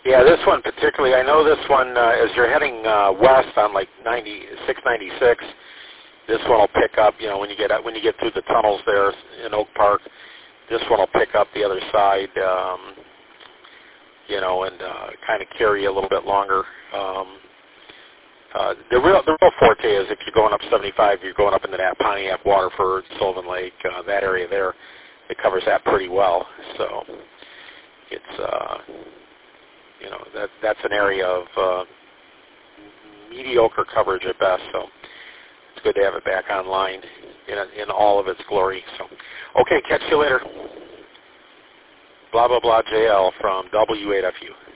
Yeah, this one particularly, I know this one, as you're heading west on like 696, this one will pick up, when you get through the tunnels there in Oak Park, this one will pick up the other side, and kind of carry you a little bit longer. The real forte is if you're going up 75, you're going up into that Pontiac, Waterford, Sullivan Lake, that area there. It covers that pretty well. So it's that's an area of mediocre coverage at best. So it's good to have it back online in all of its glory. So okay, catch you later. Blah blah blah JL from W8FU.